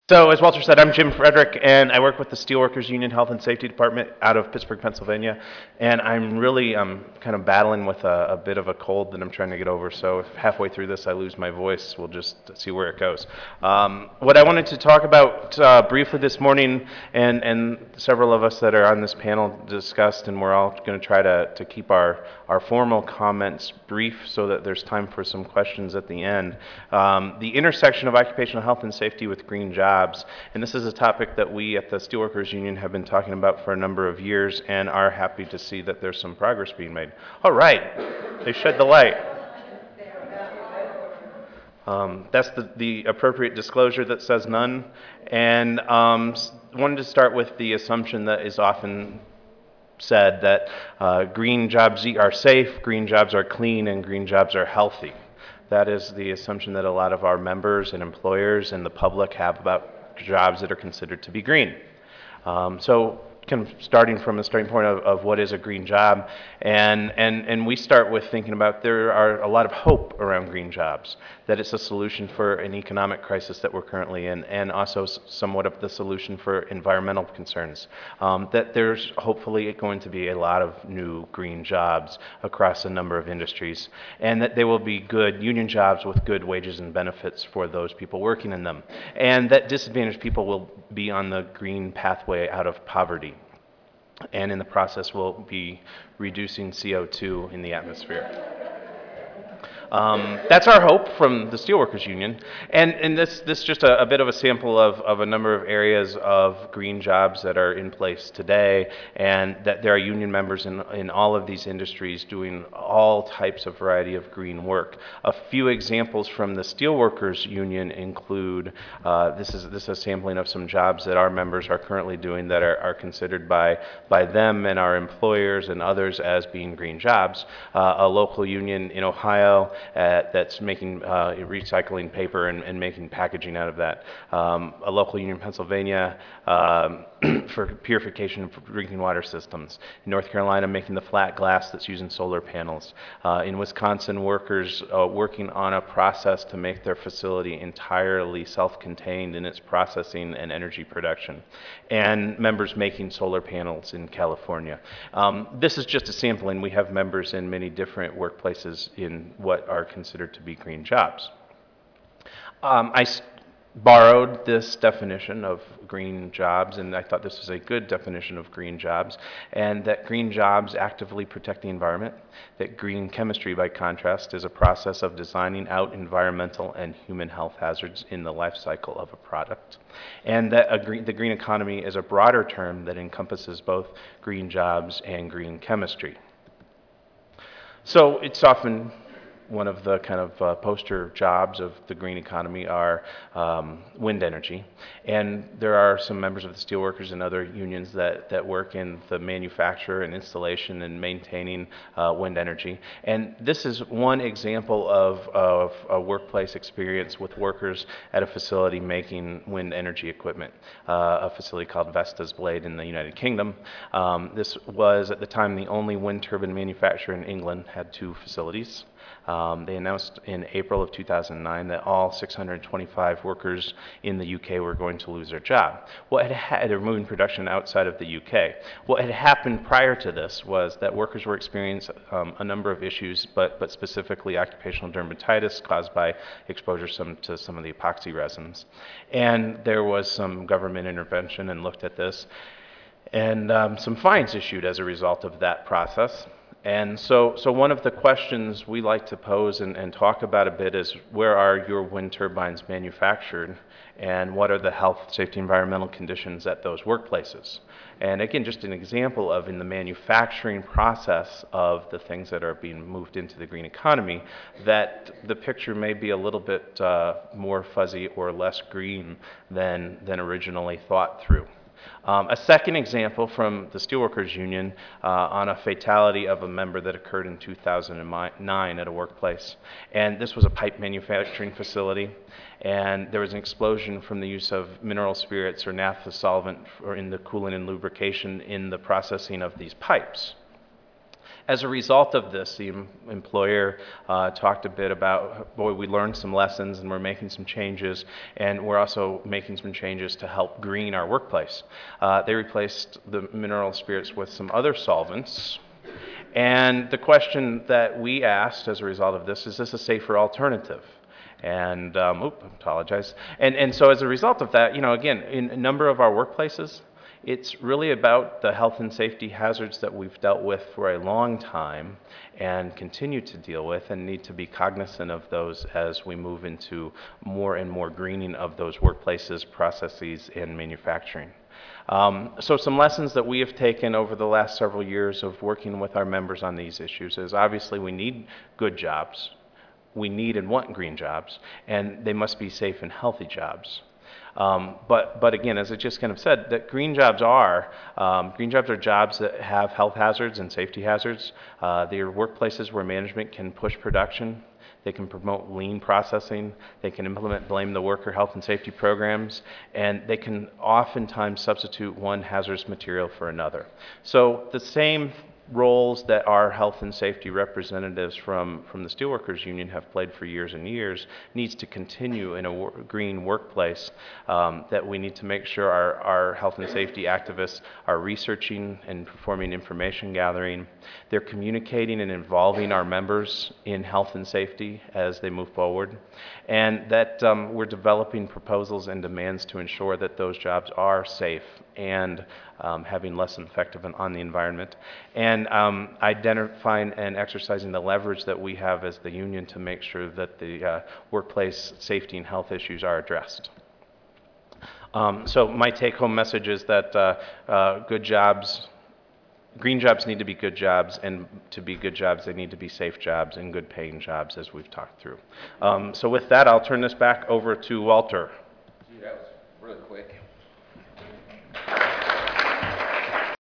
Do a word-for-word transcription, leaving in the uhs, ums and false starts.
So, as Walter said, I'm Jim Frederick, and I work with the Steelworkers Union Health and Safety Department out of Pittsburgh, Pennsylvania. And I'm really um, kind of battling with a, a bit of a cold that I'm trying to get over. So, if halfway through this I lose my voice, we'll just see where it goes. Um, what I wanted to talk about uh, briefly this morning, and, and several of us that are on this panel discussed, and we're all going to try to, to keep our, our formal comments brief so that there's time for some questions at the end. Um, the intersection of occupational health and safety with green jobs. And this is a topic that we at the Steelworkers Union have been talking about for a number of years and are happy to see that there's some progress being made. All right, they shed the light. Um, that's the, the appropriate disclosure that says none. And um, wanted to start with the assumption that is often said that uh, green jobs are safe, green jobs are clean, and green jobs are healthy. That is the assumption that a lot of our members and employers and the public have about jobs that are considered to be green. Um, so kind of starting from the starting point of, of what is a green job, and, and, and we start with thinking about there are a lot of hope around green jobs, that it's a solution for an economic crisis that we're currently in, and also somewhat of the solution for environmental concerns, um, that there's hopefully going to be a lot of new green jobs across a number of industries, and that they will be good union jobs with good wages and benefits for those people working in them, and that disadvantaged people will be on the green pathway out of poverty, and in the process will be reducing C O two in the atmosphere. Um, that's our hope from the Steelworkers Union, and, and this this is just a, a bit of a sample of, of a number of areas of green jobs that are in place today, and that there are union members in, in all of these industries doing all types of variety of green work. A few examples from the Steelworkers Union include, uh, this is this is a sampling of some jobs that our members are currently doing that are, are considered by, by them and our employers and others as being green jobs. Uh, a local union in Ohio Uh, that's making uh, recycling paper and, and making packaging out of that. Um, a local union in Pennsylvania um, for purification of drinking water systems. In North Carolina, making the flat glass that's using solar panels. Uh, in Wisconsin, workers uh, working on a process to make their facility entirely self-contained in its processing and energy production. And members making solar panels in California. Um, this is just a sampling. We have members in many different workplaces in what are considered to be green jobs. Um, I borrowed this definition of green jobs, and I thought this was a good definition of green jobs, and that green jobs actively protect the environment, that green chemistry, by contrast, is a process of designing out environmental and human health hazards in the life cycle of a product, and that a green, the green economy is a broader term that encompasses both green jobs and green chemistry. So it's often one of the kind of uh, poster jobs of the green economy are um, wind energy. And there are some members of the steelworkers and other unions that, that work in the manufacture and installation and maintaining uh, wind energy. And this is one example of, of a workplace experience with workers at a facility making wind energy equipment, uh, a facility called Vestas Blade in the United Kingdom. Um, this was at the time the only wind turbine manufacturer in England, had two facilities. Um, they announced in April of two thousand nine that all six hundred twenty-five workers in the U K were going to lose their job. What had ha- they're moving production outside of the U K. What had happened prior to this was that workers were experiencing um, a number of issues, but, but specifically occupational dermatitis caused by exposure some, to some of the epoxy resins. And there was some government intervention and looked at this, and um, some fines issued as a result of that process. And so, so one of the questions we like to pose and, and talk about a bit is, where are your wind turbines manufactured, and what are the health, safety, environmental conditions at those workplaces? And again, just an example of in the manufacturing process of the things that are being moved into the green economy, that the picture may be a little bit uh, more fuzzy or less green than, than originally thought through. Um, a second example from the Steelworkers Union uh, on a fatality of a member that occurred in two thousand nine at a workplace. And this was a pipe manufacturing facility, and there was an explosion from the use of mineral spirits or naphtha solvent or in the coolant and lubrication in the processing of these pipes. As a result of this, the em- employer uh, talked a bit about, boy, we learned some lessons and we're making some changes, and we're also making some changes to help green our workplace. Uh, they replaced the mineral spirits with some other solvents. And the question that we asked as a result of this, is this a safer alternative? And, um, oop, apologize. And, and so as a result of that, you know, again, in a number of our workplaces, it's really about the health and safety hazards that we've dealt with for a long time and continue to deal with, and need to be cognizant of those as we move into more and more greening of those workplaces, processes, and manufacturing. Um, so some lessons that we have taken over the last several years of working with our members on these issues is, obviously we need good jobs. We need and want green jobs, and they must be safe and healthy jobs. Um, but, but again, as I just kind of said, that green jobs are, um, green jobs are jobs that have health hazards and safety hazards. Uh, they are workplaces where management can push production. They can promote lean processing. They can implement blame the worker health and safety programs, and they can oftentimes substitute one hazardous material for another. So the same roles that our health and safety representatives from, from the Steelworkers Union have played for years and years needs to continue in a wor green workplace, um, that we need to make sure our, our health and safety activists are researching and performing information gathering. They're communicating and involving our members in health and safety as they move forward, and that um, we're developing proposals and demands to ensure that those jobs are safe and um, having less effective on, on the environment, and um, identifying and exercising the leverage that we have as the union to make sure that the uh, workplace safety and health issues are addressed. Um, so my take-home message is that uh, uh, good jobs, green jobs need to be good jobs, and to be good jobs, they need to be safe jobs and good paying jobs, as we've talked through. Um, so with that, I'll turn this back over to Walter. Gee, that was really quick.